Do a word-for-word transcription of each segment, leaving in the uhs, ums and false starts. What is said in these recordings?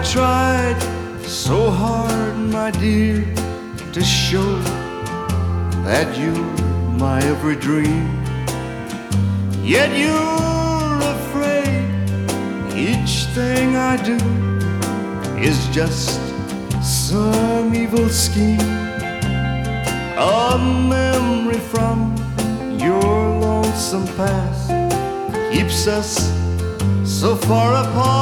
tried so hard, my dear, to show that you're my every dream. Yet you're afraid each thing I do is just some evil scheme. A memory from your lonesome past keeps us so far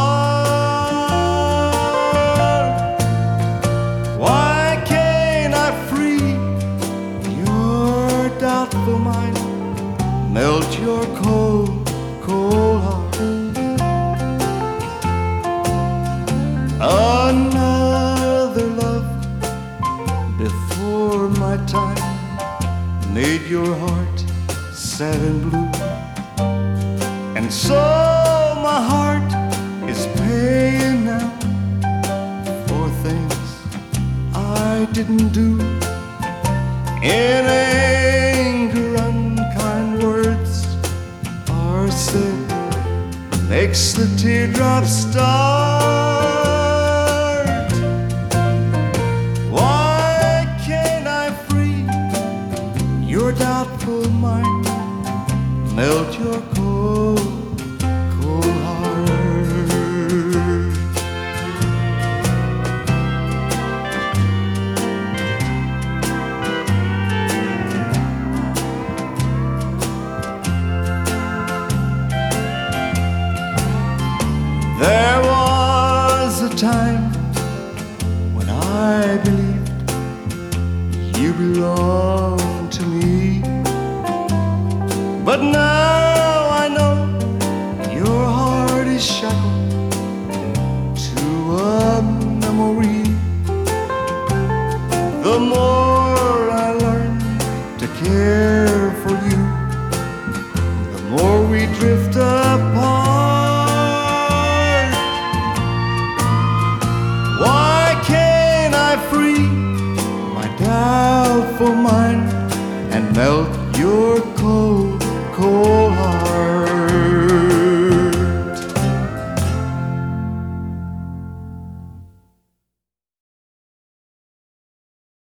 apart. Why can't I free your doubtful mind, melt your cold, cold heart? Another love before my time made your heart sad and blue, and so my heart is paying now for things I didn't do. In anger, unkind words are said, makes the teardrops start. Why can't I free your doubtful mind, melt your cold, cold heart? There was a time when I believed you belonged to me, but now I know your heart is shackled to a memory. The more I learn to care for you, the more we drift apart. Why can't I free my doubtful mind and melt your cold